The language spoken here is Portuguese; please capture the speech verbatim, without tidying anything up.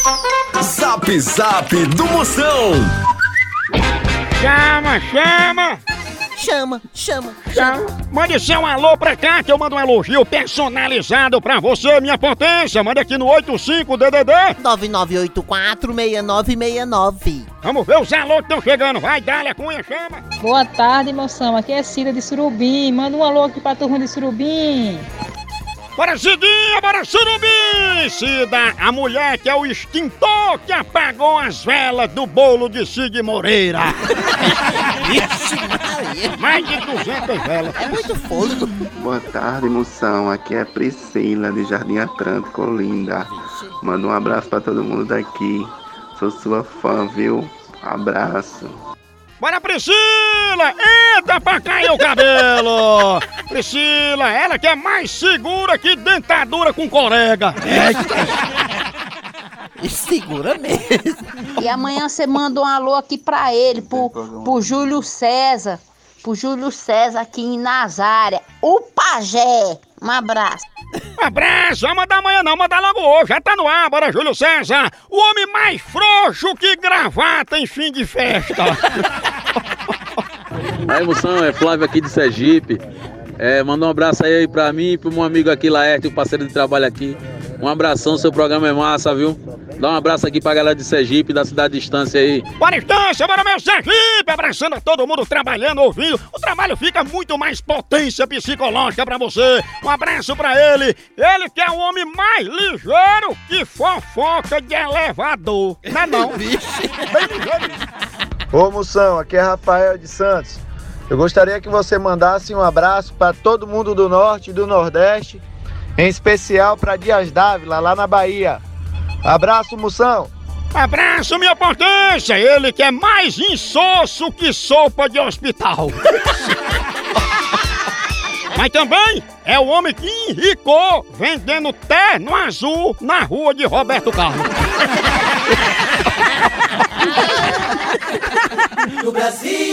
Zap Zap do Moção. Chama, chama! Chama, chama, chama. Mande seu alô pra cá que eu mando um elogio personalizado pra você, minha potência. Mande aqui no oito cinco D D D nove nove oito quatro seis nove seis nove. Vamos ver os alô que estão chegando. Vai, Dália Cunha, chama. Boa tarde, moção. Aqui é Cida de Surubim. Manda um alô aqui pra turma de Surubim. Bora, Cidinha, bora, Surubim! Cida, a mulher que é o extintor que apagou as velas do bolo de Cid Moreira. Mais de duzentas velas. É muito fôlego. Boa tarde, moção. Aqui é Priscila, de Jardim Atlântico, Olinda. Manda um abraço pra todo mundo daqui. Sou sua fã, viu? Abraço. Bora, Priscila! Eita, pra cair o cabelo! Priscila, ela que é mais segura que dentadura com corega. Segura mesmo. E amanhã você manda um alô aqui pra ele, pro, pro Júlio César. Pro Júlio César aqui em Nazária. O pajé. Um abraço. Um abraço, vai mandar amanhã não, mandar logo hoje, já tá no ar, bora Júlio César, o homem mais frouxo que gravata em fim de festa. Aí, moção, é Flávio aqui de Sergipe. É, manda um abraço aí pra mim e pro meu amigo aqui, Laerte, o parceiro de trabalho aqui. Um abração, seu programa é massa, viu? Dá um abraço aqui pra galera de Sergipe, da cidade de Estância aí. Bora Estância, bora meu Sergipe, abraçando a todo mundo trabalhando, ouvindo. O trabalho fica muito mais potência psicológica pra você. Um abraço pra ele, ele que é o homem mais ligeiro que fofoca de elevador. Não é não? Bem ligeiro. Ô moção, aqui é Rafael de Santos. Eu gostaria que você mandasse um abraço pra todo mundo do Norte e do Nordeste, em especial pra Dias Dávila, lá na Bahia. Abraço, moção! Abraço, minha potência! Ele que é mais insosso que sopa de hospital. Mas também é o homem que enricou vendendo terno azul na rua de Roberto Carlos. No Brasil